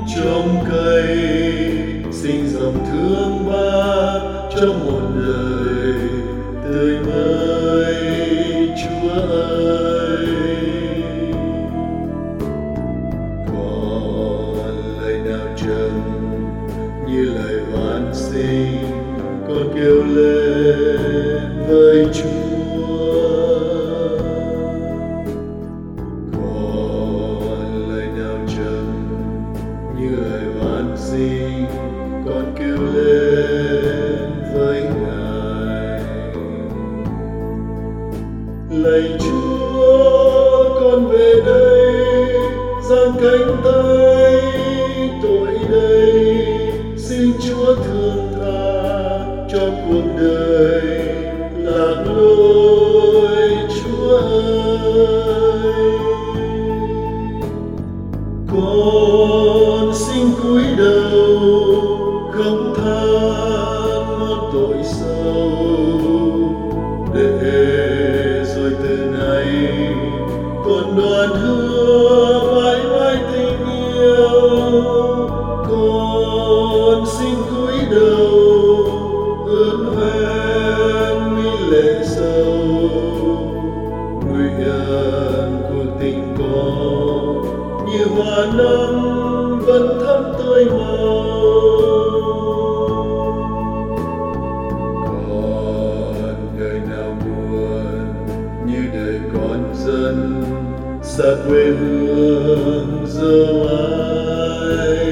trong cây sinh dòng thương ba trong một đời tươi mới. Chúa ơi, còn lời nào trầm như lời van xin, con kêu lên với Chúa. Còn lời nào trầm như lời van xin, con kêu lên với Ngài. Lạy Chúa, con về đây giang cánh tay tội đây, xin Chúa thương tha cho cuộc đời lạc lối. Chúa ơi, con xin cúi đầu không than một tội sâu, để rồi từ nay con đoàn hứa mãi mãi tình yêu. Con xin cúi đầu ơn hoen mi lệ sâu, nguyện cuộc tình con như hoa năm vẫn thắm tươi màu. Còn đời nào buồn như đời con dân xa quê hương dấu ai.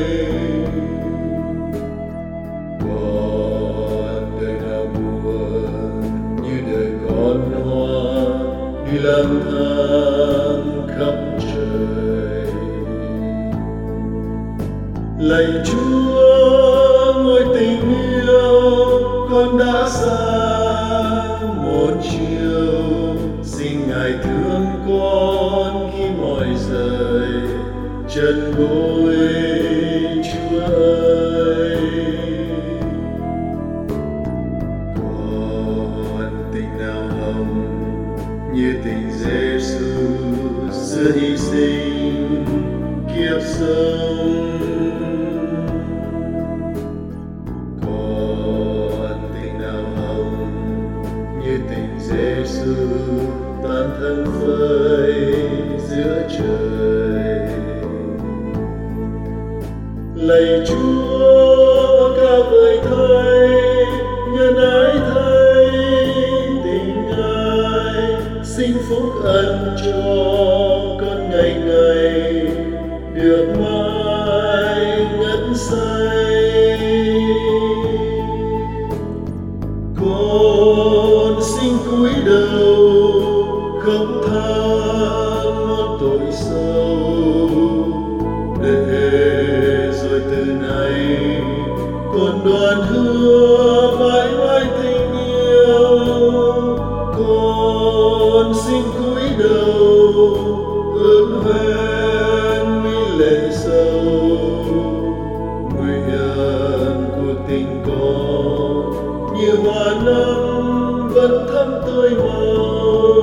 Còn đời nào buồn như đời con hoa đi lang thang khắp trời. Lạy Chúa, ngôi tình yêu con đã xa một chiều, xin Ngài thương con khi mỏi rời chân gối. Chúa ơi, còn tình nào hồng như tình Giêsu xưa hy sinh kiếp sống. Còn tình nào hồng như tình Giêsu tan thân phơi giữa trời. Lạy Chúa, ca vời thay nhân ái thay tình Ngài, xin phúc ân cho con ngày ngày được mãi ngất say. Con xin cúi đầu không than một tội sâu, để rồi từ nay con đoàn hứa mãi mãi tình yêu. Con xin cúi đầu ơn hoen mi lệ sâu, nguyện cuộc tình con như hoa năm vẫn thắm tươi màu.